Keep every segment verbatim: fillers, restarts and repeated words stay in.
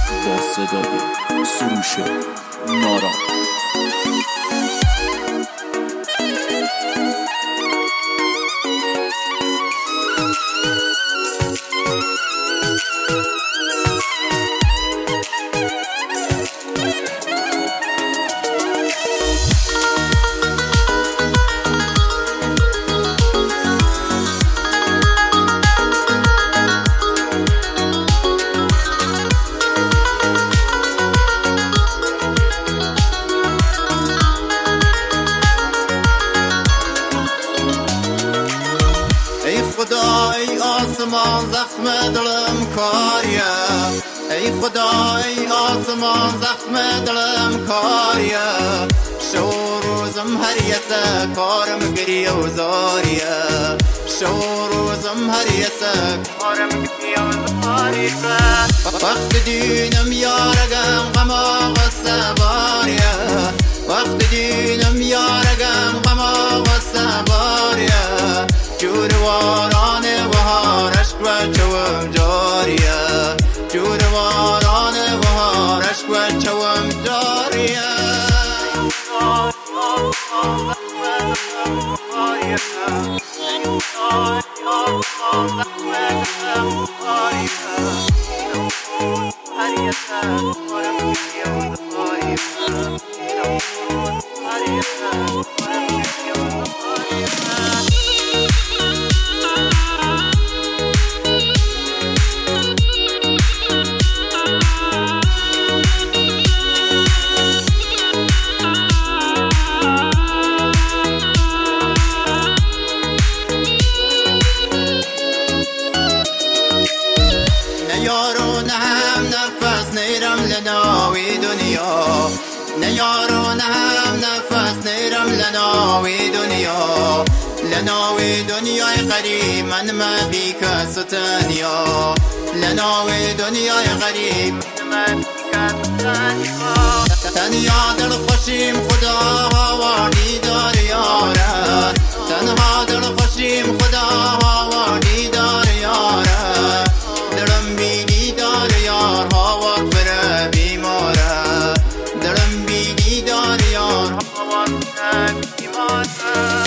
با صدای سروش نارا. خدا ای آسمان زخم دلم کاریه، ای خدا ای آسمان زخم دلم کاریه، شو روزم هر یسه کارم گریه و زاریه، شو روزم هر یسه کارم گریه و زاریه. وقت دینم یارگم غما غصه باریه، وقت دینم یارگم غما غصه باریه، جورواران بهار عشق و چوم جاریه، جورواران بهار عشق و چوم جاریه. یارو نه هم نفس نیرم لناوی دنیا، نه یارو نه هم نفس نیرم لناوی دنیا، لناوی دنیای غریب من ما بی کس تنیا، لناوی دنیای غریب من بی کس تنیا. تنیا دل خوشیم خدا هوانی دار یاره، تنها دل خوشیم خدا هوانی دار یاره، دلم بیگی دار یار هوا فر بیماره، دلم بیگی دار یار هوا فر بیماره.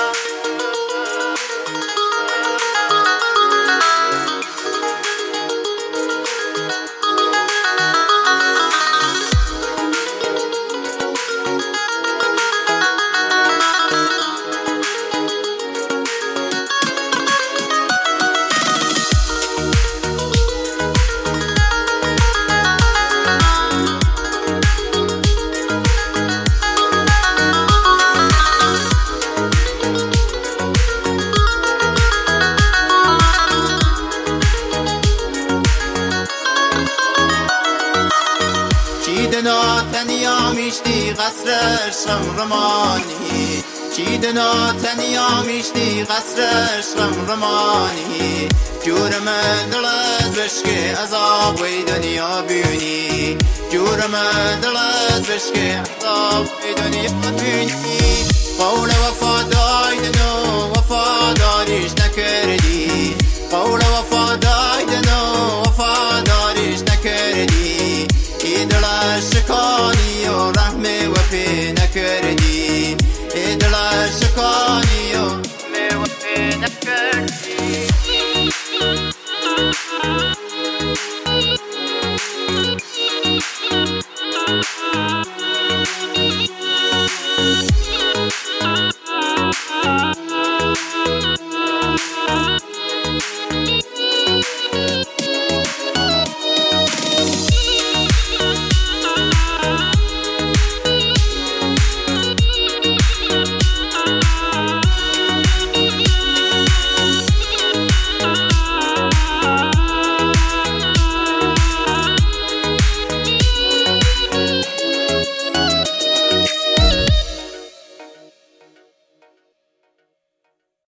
چیدنا تنیا میشتی قصر عشقم رمانی، چیدنا تنیا میشتی قصر عشقم رمانی، جورم دلت بشکه عذاب وی دنیا بیونی، جورم دلت بشکه عذاب وی دنیا بیونی. قول وفادار